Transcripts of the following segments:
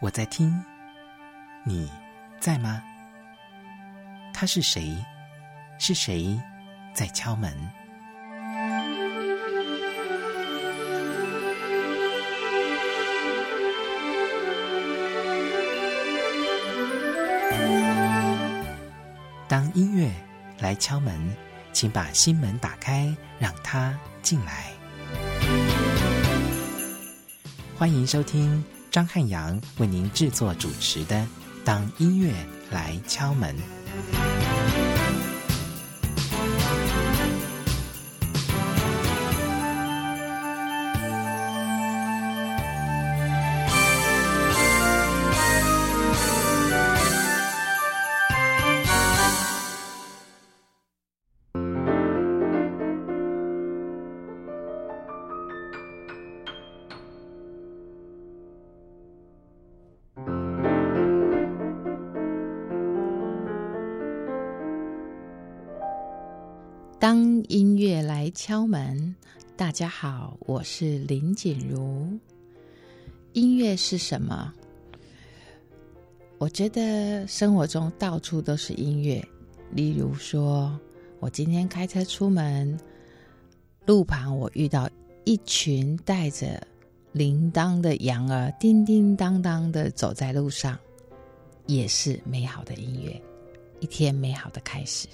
我在听，你在吗？他是谁？是谁在敲门？当音乐来敲门，请把心门打开，让它进来。欢迎收听张汉阳为您制作主持的《当音乐来敲门》。 当音乐来敲门，大家好，我是林锦如。音乐是什么？我觉得生活中到处都是音乐。例如说，我今天开车出门，路旁我遇到一群带着铃铛的羊儿，叮叮当当的走在路上，也是美好的音乐，一天美好的开始。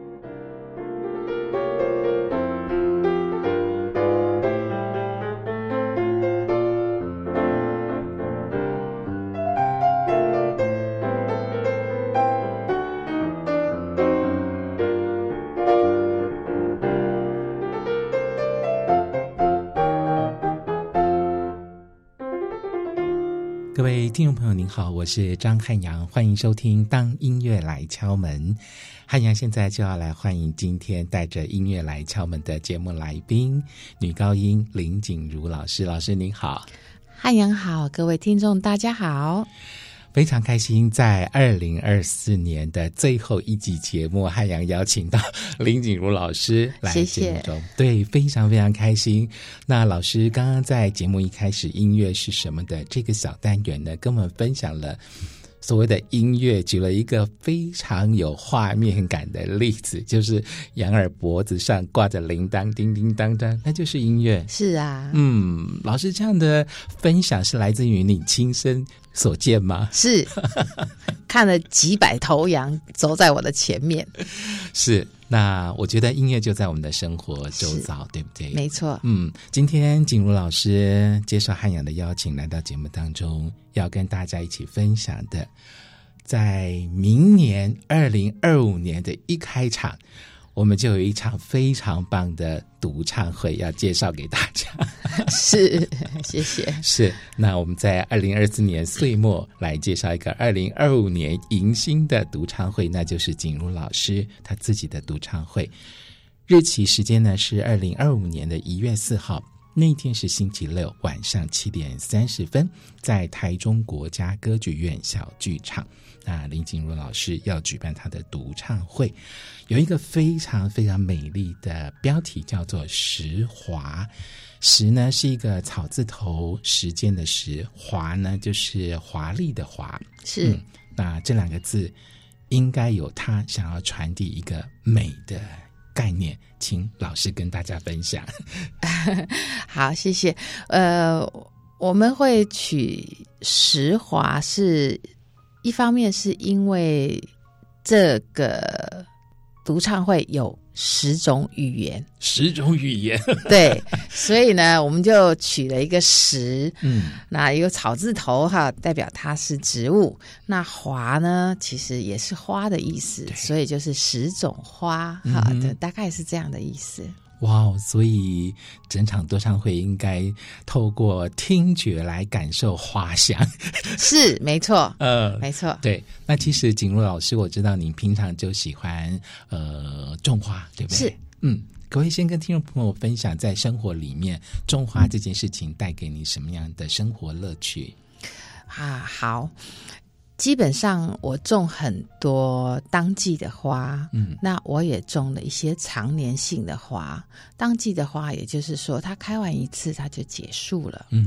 各位听众朋友您好，我是张汉阳，欢迎收听当音乐来敲门。汉阳现在就要来欢迎今天带着音乐来敲门的节目来宾，女高音林锦如老师。老师您好。 汉阳好，各位听众大家好。 非常开心，在2024年的最后一集节目，汉阳邀请到林锦如老师来节目中，谢谢。对，非常非常开心。那老师刚刚在节目一开始，音乐是什么的这个小单元呢，跟我们分享了所谓的音乐，举了一个非常有画面感的例子，就是羊儿脖子上挂着铃铛，叮叮当当，那就是音乐。 是啊， 老师这样的分享是来自于你亲身所见吗？ 是，看了几百头羊走在我的前面。 是，那我觉得音乐就在我们的生活周遭，对不对？ 没错。 今天锦如老师接受汉阳的邀请来到节目当中，要跟大家一起分享的，在明年2025年的一开场，我们就有一场非常棒的独唱会要介绍给大家。 是，谢谢。 是，那我们在2024年岁末来介绍一个2025年迎新的独唱会，那就是锦如老师他自己的独唱会。日期时间呢是2025年的1月4号，那一天是星期六晚上7点30分，在台中国家歌剧院小剧场。那林锦如老师要举办他的独唱会，有一个非常非常美丽的标题，叫做时华。时呢是一个草字头，时间的时，华呢就是华丽的华。 是， 那这两个字应该有他想要传递一个美的概念，请老师跟大家分享。 好，谢谢。我们会取时华，是一方面是因为这个独唱会有10种语言 ，10种语言， 对，所以呢，我们就取了一个时，那一个草字头哈，代表它是植物。那华呢，其实也是花的意思，所以就是10种花哈，大概是这样的意思。 哇，所以整场独唱会应该透过听觉来感受花香。 是，没错，没错。 对，那其实锦如老师，我知道您平常就喜欢种花，对不对？是，可不可以先跟听众朋友分享，在生活里面种花这件事情带给你什么样的生活乐趣？ 好。基本上我种很多当季的花，那我也种了一些常年性的花。当季的花也就是说它开完一次它就结束了，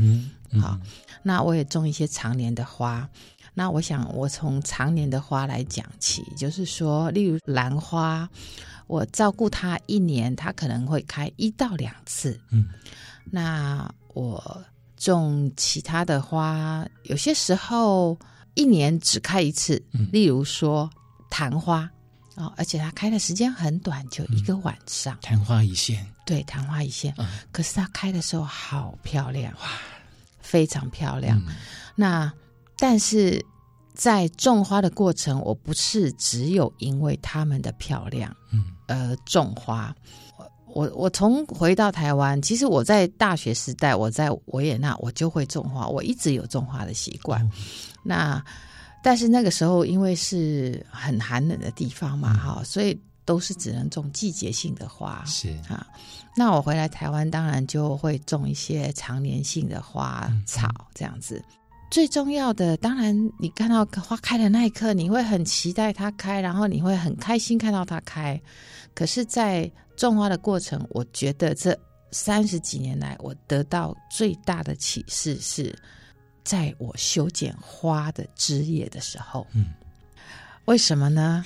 好，那我也种一些常年的花。那我想我从常年的花来讲起，就是说例如兰花，我照顾它1年，它可能会开1到2次。那我种其他的花，有些时候1年只开1次，例如说昙花而且它开的时间很短，就1个晚上。 昙花一现， 对，昙花一现。可是它开的时候好漂亮，哇，非常漂亮。那但是在种花的过程，我不是只有因为它们的漂亮种花。我从回到台湾，其实我在大学时代，我在维也纳我就会种花，我一直有种花的习惯。但是那个时候因为是很寒冷的地方嘛，所以都是只能种季节性的花。 是那我回来台湾当然就会种一些常年性的花草这样子。最重要的当然你看到花开的那一刻，你会很期待它开，然后你会很开心看到它开。可是在种花的过程，我觉得这30几年来我得到最大的启示是在我修剪花的枝叶的时候。为什么呢？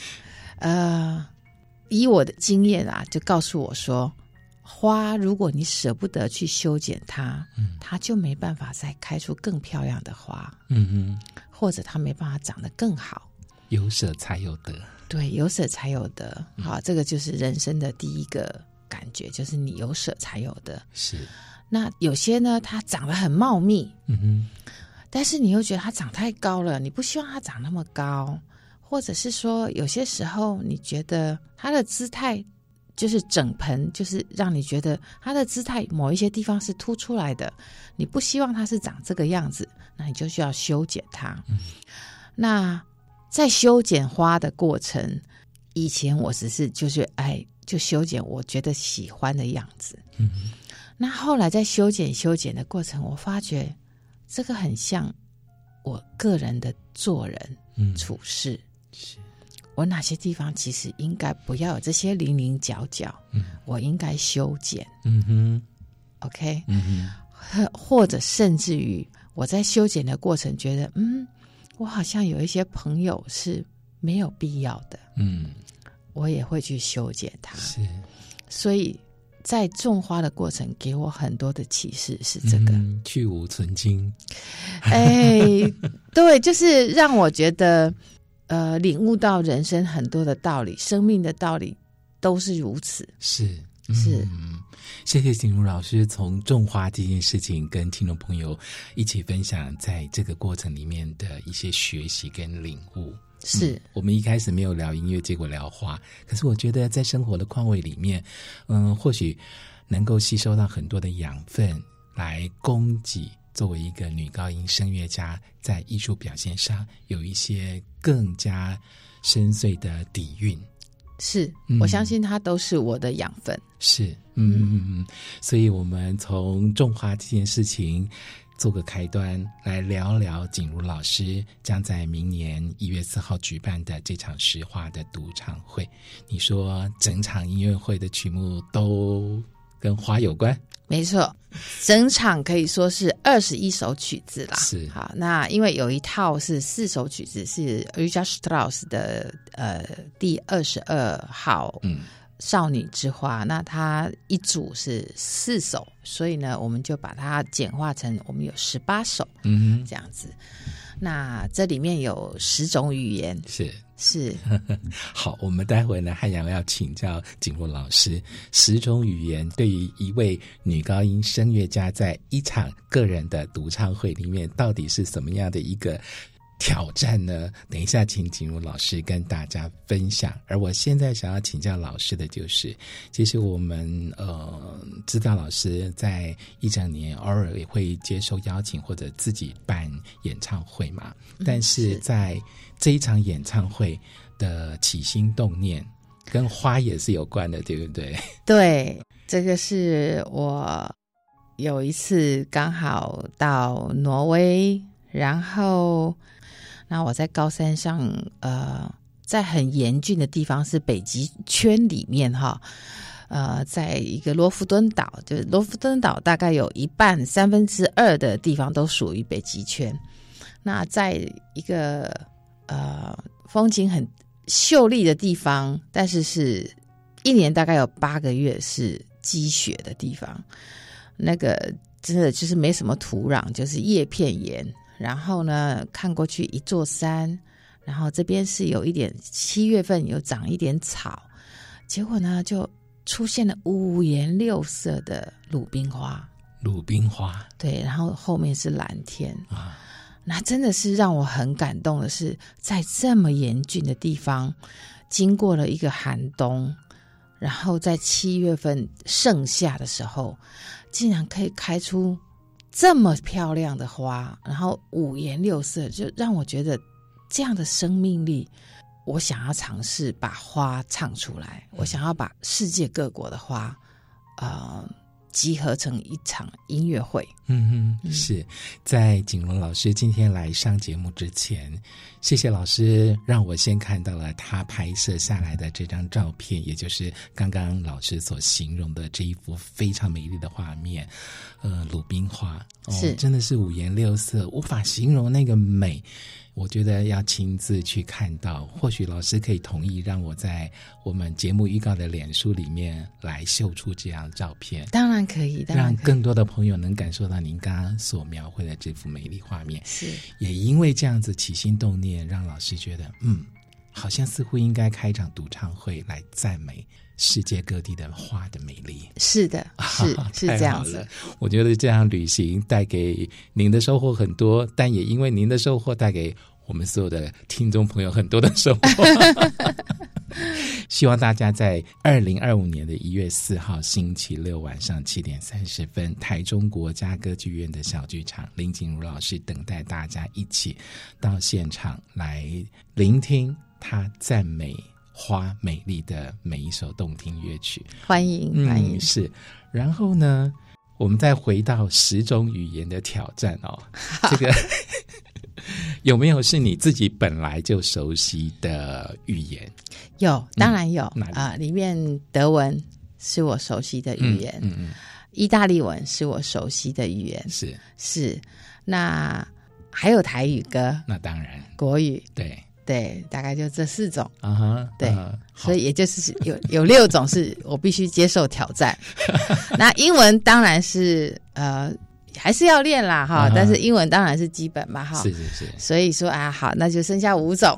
以我的经验就告诉我说，花如果你舍不得去修剪它，它就没办法再开出更漂亮的花。或者它没办法长得更好。 有舍才有得。 对，有舍才有得。好，这个就是人生的第一个感觉，就是你有舍才有得。 是。 那有些呢，它长得很茂密，但是你又觉得它长太高了，你不希望它长那么高。或者是说有些时候你觉得它的姿态就是整盆，就是让你觉得它的姿态某一些地方是凸出来的，你不希望它是长这个样子，那你就需要修剪它。那在修剪花的过程，以前我只是就修剪我觉得喜欢的样子。那后来在修剪的过程，我发觉这个很像我个人的做人处事。我哪些地方其实应该不要有这些零零角角，我应该修剪。OK，或者甚至于我在修剪的过程觉得我好像有一些朋友是没有必要的，我也会去修剪它。是，所以在种花的过程给我很多的启示是这个， 去无存精。 对，就是让我觉得领悟到人生很多的道理，生命的道理都是如此。 是。谢谢景如老师从种花这件事情跟听众朋友一起分享在这个过程里面的一些学习跟领悟。是，我们一开始没有聊音乐，结果聊花，可是我觉得在生活的况味里面或许能够吸收到很多的养分来供给作为一个女高音声乐家在艺术表现上有一些更加深邃的底蕴。 是，我相信它都是我的养分。 是，所以我们从种花这件事情做个开端，来聊聊景如老师将在明年1月4号举办的这场实花的独唱会。你说整场音乐会的曲目都跟花有关？没错，整场可以说是21首曲子啦。是，好，那因为有一套是4首曲子，是 Richard Strauss 的第22号少女之花，那它一组是4首，所以呢我们就把它简化成我们有18首这样子。那这里面有10种语言。是好，我们待会呢汉阳要请教景如老师10种语言对于一位女高音声乐家在一场个人的独唱会里面到底是什么样的一个挑战呢？等一下请景如老师跟大家分享。而我现在想要请教老师的就是，其实我们知道老师在一整年偶尔也会接受邀请或者自己办演唱会嘛，但是在这一场演唱会的起心动念跟花也是有关的，对不对？对，这个是我有一次刚好到挪威，然后那我在高山上在很严峻的地方，是北极圈里面在一个罗浮敦岛，就是罗浮敦岛大概有一半2/3的地方都属于北极圈。那在一个风景很秀丽的地方，但是是一年大概有8个月是积雪的地方，那个真的就是没什么土壤，就是叶片岩。然后呢，看过去一座山，然后这边是有一点7月份有长一点草，结果呢就出现了5颜6色的鲁冰花。 鲁冰花， 对，然后后面是蓝天啊。那真的是让我很感动的是，在这么严峻的地方，经过了一个寒冬，然后在7月份盛夏的时候，竟然可以开出这么漂亮的花，然后5颜6色，就让我觉得这样的生命力，我想要尝试把花唱出来，我想要把世界各国的花集合成一场音乐会。 是在景荣老师今天来上节目之前，谢谢老师让我先看到了他拍摄下来的这张照片，也就是刚刚老师所形容的这一幅非常美丽的画面。鲁冰花，是真的是5颜6色，无法形容那个美。我觉得要亲自去看到，或许老师可以同意让我在我们节目预告的脸书里面来秀出这样的照片。 当然可以， 让更多的朋友能感受到您刚刚所描绘的这幅美丽画面。 是， 也因为这样子起心动念，让老师觉得好像似乎应该开一场独唱会来赞美世界各地的花的美丽。 是的，是这样子。 我觉得这样旅行带给您的收获很多，但也因为您的收获带给我们所有的听众朋友很多的收获。希望大家在2025年的1月4号星期六晚上7点30分，台中国家歌剧院的小剧场，林景如老师等待大家一起到现场来聆听他赞美花美丽的每一首动听乐曲。 欢迎欢迎。 是，然后呢我们再回到10种语言的挑战这个有没有是你自己本来就熟悉的语言？ 有，当然有里面德文是我熟悉的语言，意大利文是我熟悉的语言，是，那还有台语歌， 那当然国语，对，大概就这4种对，所以也就是有6种是我必须接受挑战。那英文当然是还是要练啦但是英文当然是基本嘛是， 所以说好，那就剩下5种。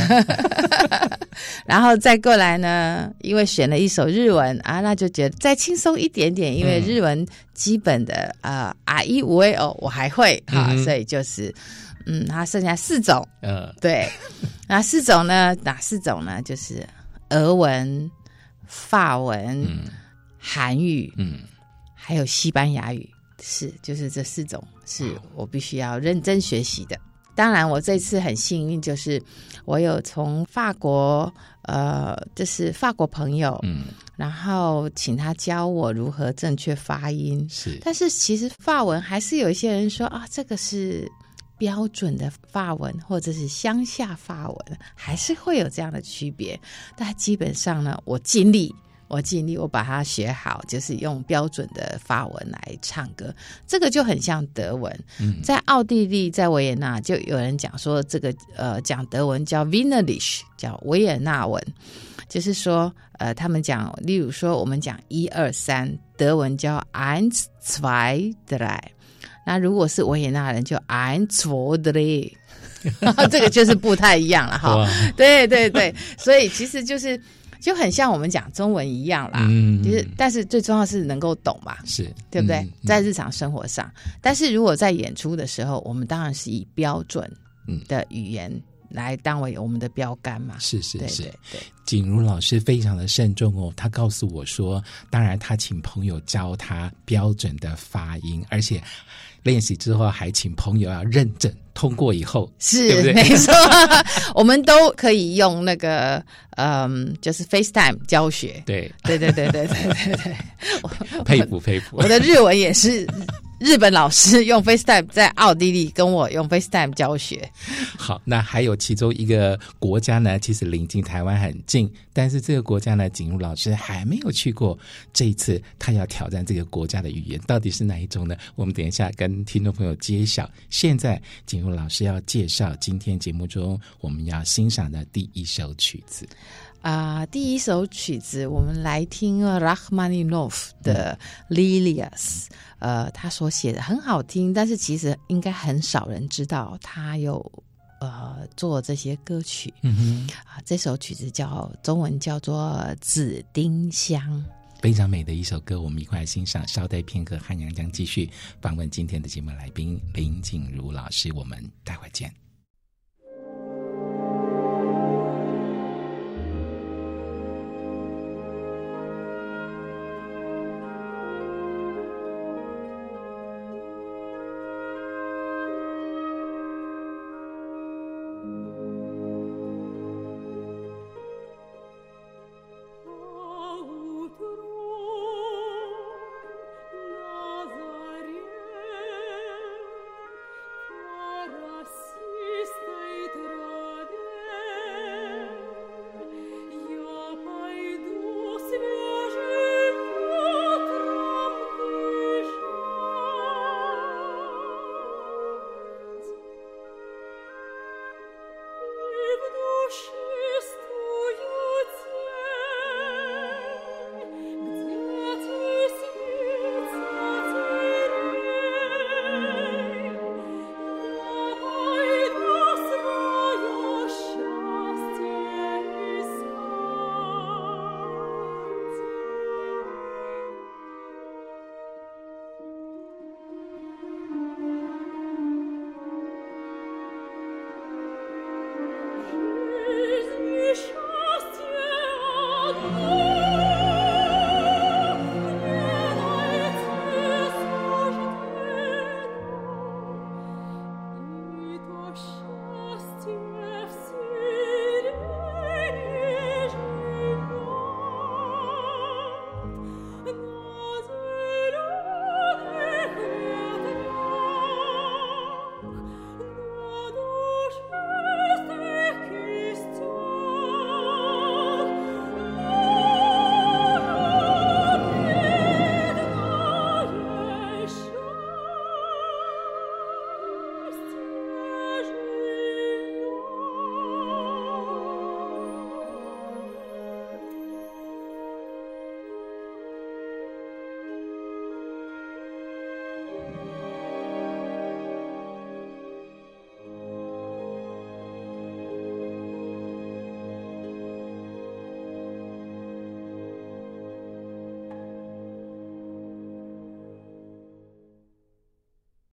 然后再过来呢，因为选了一首日文那就觉得再轻松一点点，因为日文基本的啊一无为我还会所以就是它剩下4种。对，那4种呢？哪4种呢？就是俄文、法文、韩语，还有西班牙语。就是这4种是我必须要认真学习的。当然我这次很幸运，就是我有从法国就是法国朋友然后请他教我如何正确发音。但是其实法文还是有一些人说这个是标准的法文或者是乡下法文，还是会有这样的区别。但基本上呢，我尽力我把它学好，就是用标准的法文来唱歌。这个就很像德文。在奥地利，在维也纳就有人讲说这个讲德文叫 Wienerlisch， 叫维也纳文。就是说他们讲，例如说我们讲1 2 3，德文叫 1 2 3。那如果是维也纳人就 1 2 3，这个就是不太一样了对，所以其实就很像我们讲中文一样啦，但是最重要是能够懂嘛，对不对？在日常生活上，但是如果在演出的时候，我们当然是以标准的语言来当为我们的标杆嘛。是， 景如老师非常的慎重他告诉我说，当然他请朋友教他标准的发音，而且练习之后还请朋友要认证通过以后，对不对？ 没错，我们都可以用那个就是 FaceTime 教学。对，佩服。我的日文也是日本老师用 FaceTime 在奥地利跟我用 FaceTime 教学。 好，那还有其中一个国家呢，其实临近台湾很近，但是这个国家呢，景如老师还没有去过。这一次他要挑战这个国家的语言，到底是哪一种呢？我们等一下跟听众朋友揭晓。现在景如老师要介绍今天节目中我们要欣赏的第一首曲子。 第一首曲子我们来听Rachmaninoff 的 Lilias。他所写的很好听，但是其实应该很少人知道他有做这些歌曲。这首曲子中文叫做紫丁香， 非常美的一首歌，我们一块来欣赏。稍待片刻，汉阳将继续访问今天的节目来宾林景如老师，我们待会见。